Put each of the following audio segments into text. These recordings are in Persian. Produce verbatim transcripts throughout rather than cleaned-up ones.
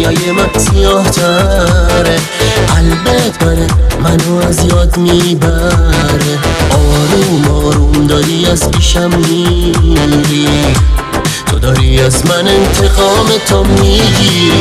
دنیای من سیاه تره، قلبت منه منو از یاد میبره. آروم آروم داری از پیشم میری، تو داری از من انتقام تو میگیری.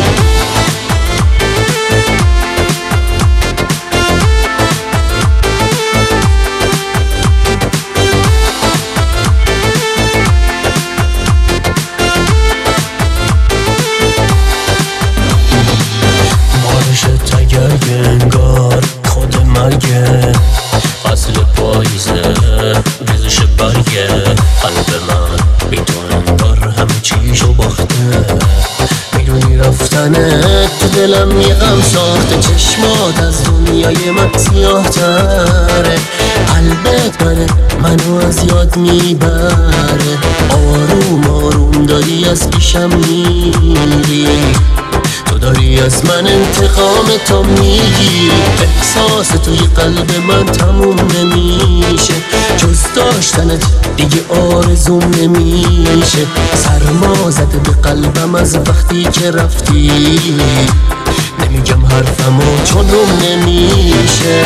مارشت اگر انگار خود مرگه، فصل پاییزه ریزش برگه. قلب من بی تو انگار همه چیشو باخته، میدونی رفتنت تو دلم یه غم ساخته. چشمات از دنیای من سیاه تره، قلبت منه منو از یاد میبره. آروم آروم داری از پیشم میری، تو داری از من انتقام تو میگیری. احساس توی قلب من تموم نمیشه، جز داشتنت دیگه آرزوم نمیشه. سرما زده به قلبم از وقتی که رفتی، نمیگم حرفمو چون روم نمیشه.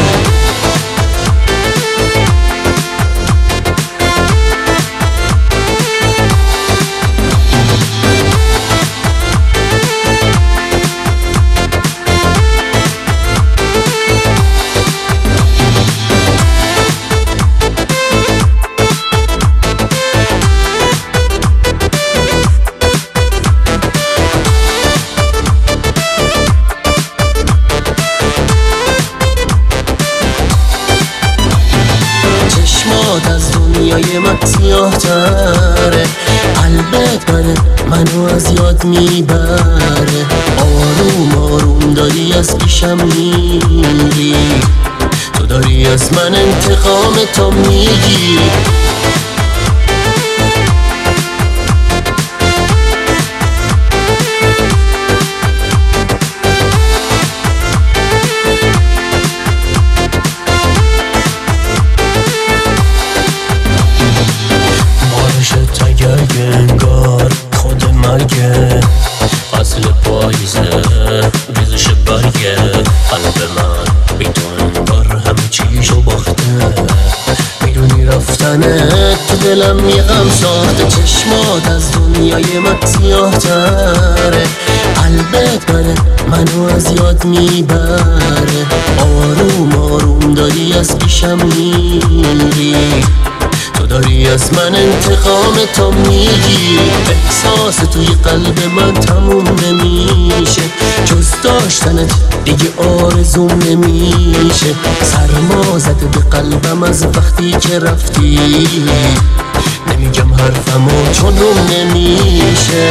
از دنیای من سیاه تره، قلبت منه منو از یاد میبره. آروم آروم داری از پیشم میری، تو داری از من انتقام تو میگیری. انگار خود مرگه، فصل پاییزه ریزش برگه. قلب من بی تو انگار همه چیشو باخته، میدونی رفتنت تو دلم یه غم ساخته. چشمات از دنیای من سیاه تره، قلبت منه منو از یاد میبره. آروم آروم داری از پیشم میری، تو داری از من انتقام تو میگیری. احساس توی قلب من تموم نمیشه، جز داشتنت دیگه آرزوم نمیشه. سرما زده به قلبم از وقتی که رفتی، نمیگم حرفمو چون روم نمیشه.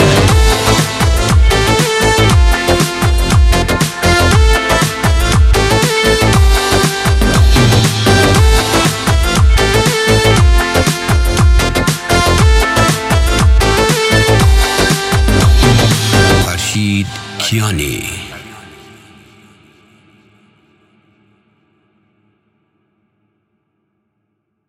فرشید کیانی.